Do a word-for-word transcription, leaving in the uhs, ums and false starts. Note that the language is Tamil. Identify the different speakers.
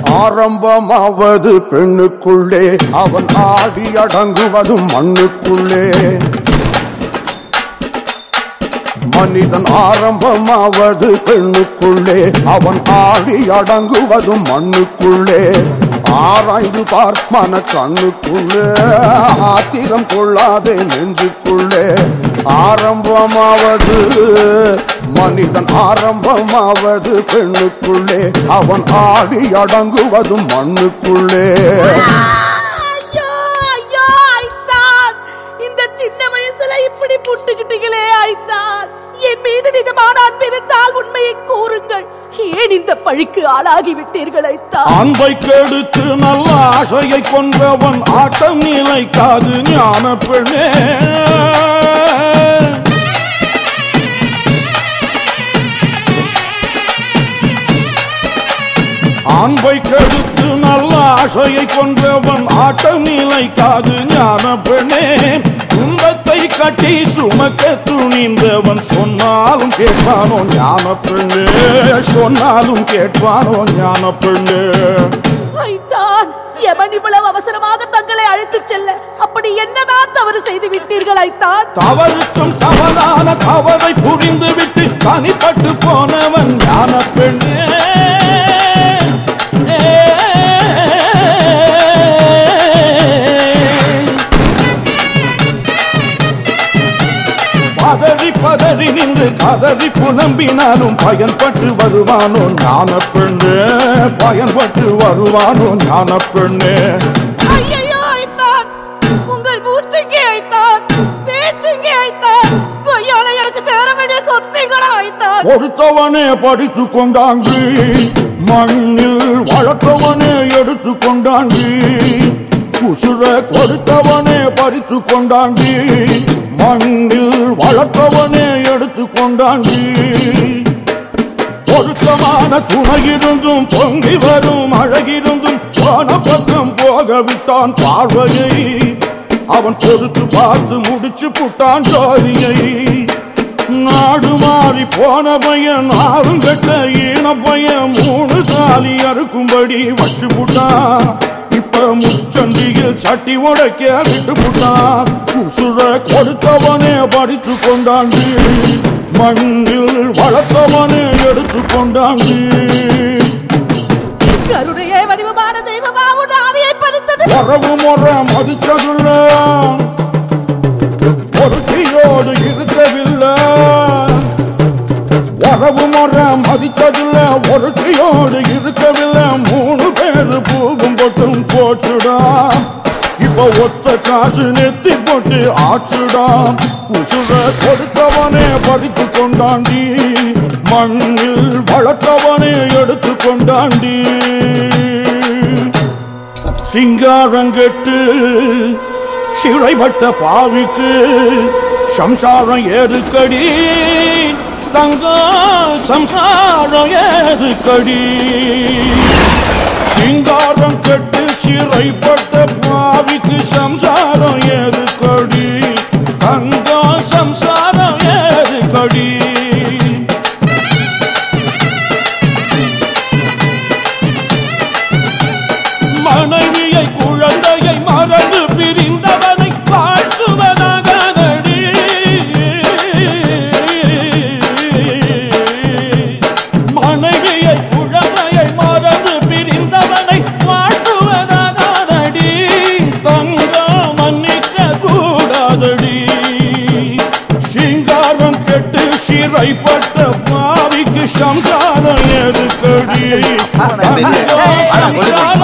Speaker 1: ஆரம்பமாவது பெண்ணுக்குள்ளே அவன் ஆடி அடங்குவதும் மண்ணுக்குள்ளே மனிதன் ஆரம்பமாவது பெண்ணுக்குள்ளே அவன் ஆடி அடங்குவதும் மண்ணுக்குள்ளே ஆராய்ந்து பார் மன கண்ணுக்குள்ளே ஆத்திரம் கொள்ளாதே நெஞ்சுக்குள்ளே ஆரம்பமாவது மனிதன் ஆரம்பமாவது பெண்ணுக்குள்ளே அவன் ஆடி அடங்குவதும் மண்ணுக்குள்ளே
Speaker 2: இந்த சின்ன வயசுல இப்படி புட்டுக்கிட்டீங்களே ஐத்தான் என் மீது நிஜமான அன்பிருந்தால் உண்மையை கூறுங்கள் ஏன் இந்த பழிக்கு ஆளாகி விட்டீர்கள் ஐத்தான்
Speaker 3: அன்பை கெடுத்து நல்ல ஆசையை கொன்றவன் ஆட்டம் நிலைக்காது ஞான பெண்ணே அன்பை கெடுத்து நல்ல ஆசையை கொன்றவன் ஆட்டம் நிலைக்காது ஞான பெண்ணே துன்பத்தை கட்டி சுமக்க துணிந்தவன் சொன்னாலும் கேட்பானோ ஞான பெண்ணே சொன்னாலும் கேட்பானோ ஞான பெண்ணே
Speaker 2: ஐத்தான் எவன் இவ்வளவு அவசரமாக தங்களை அழைத்து செல்ல அப்படி என்னதான் தவறு செய்து விட்டீர்கள் ஐத்தான்
Speaker 3: தவறுக்கும் தவறான தவறை புரிந்து விட்டு தனிப்பட்டு போனவன் ஞான பெண்ணே பதறி பதறி நின்று கதறி புலம்பினாலும் பயன்பட்டு வருவானோ ஞான பெண்ணே பயன்பட்டு வருவானோ ஞான பெண்ணே
Speaker 2: ஐயையோ ஐத்தான் உங்கள் மூச்சுக்கே ஐத்தான் பேச்சுக்கே ஐத்தான் கொய்யால எனக்கு சேர வேண்டிய சொத்தைகளா ஐத்தான்
Speaker 3: கொடுத்தவனே படித்து கொண்டாங்கி மண்ணில் வளர்த்தவனே எடுத்து கொண்டாங்கி உசுர கொடுத்தவனே பறித்து கொண்டாங்கி மண்ணில் வளர்த்தவனே எடுத்து கொண்டாங்கி பொருத்தமான துணையிருந்தும் பொங்கி வரும் அழகிருந்தும் போன பக்கம் போக விட்டான் பார்வையை அவன் பொறுத்து பார்த்து முடிச்சு புட்டான் ஜோதியை நாடு மாறி போன பையன் ஆறும் கட்ட ஈன பையன் மூணு தாலி அறுக்கும்படி வச்சு புட்டான் இப்ப முச்சந்தியில் சட்டி உடைக்க விட்டு புட்டான் உசுர கொடுத்தவனே படித்து கொண்டாண்டி மண்ணில் வளர்த்தவனே எடுத்து கொண்டாண்டி
Speaker 2: கருணையே வடிவமான தெய்வமா உன் ஆவியை பறித்தது
Speaker 3: உறவு முறை மதிச்சதுள்ள பொறுத்தியோடு இருக்கவில்லை உறவு முறை மதிச்சதில்லை ஒருத்தியோடு இருக்கவில்லை மூணு பேரு பூவும் போட்டும் போச்சுடா இப்ப ஒத்த காசு நெத்தி போட்டு ஆச்சுடா உசுர கொடுத்தவனே படித்து கொண்டாண்டி மண்ணில் வளர்த்தவனே எடுத்து கொண்டாண்டி சிங்காரங்கெட்டு சிறைப்பட்ட பாவிக்கு சம்சாரம் ஏதுக்கடி தங்க சம்சாரம் ஏதுக்கடி சிங்காரம் கெட்டு சிறைப்பட்ட பாவிக்கு சம்சாரம் ஏதுக்கடி தங்க சம்சாரம் ஏதுக்கடி மனைவியை குழந்தையை மறந்து பிரிந்தவனை வாழ்த்துவதாகடி மனைவியை குழந்தையை மறந்து பிரிந்தவனை வாழ்த்துவதாகடி தங்க மன்னிக்க கூடாதடி சிங்காரம் கெட்டு சிறைப்பட்ட பாவிக்கு சம்சாரம் எதுக்கடி